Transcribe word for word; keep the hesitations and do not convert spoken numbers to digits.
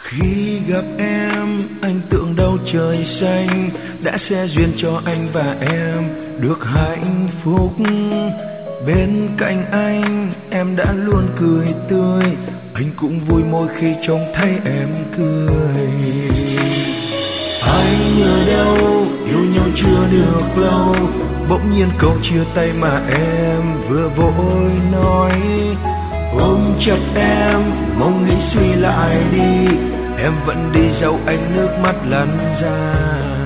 Khi gặp em, anh tưởng đâu trời xanh đã sẽ duyên cho anh và em được hạnh phúc. Bên cạnh anh, em đã luôn cười tươi, anh cũng vui mỗi khi trông thấy em cười. Anh ở đâu, yêu nhau chưa được lâu, bỗng nhiên câu chia tay mà em vừa vội nói. Ôm chặt em, mong nghĩ suy lại đi, em vẫn đi dẫu anh nước mắt lăn ra.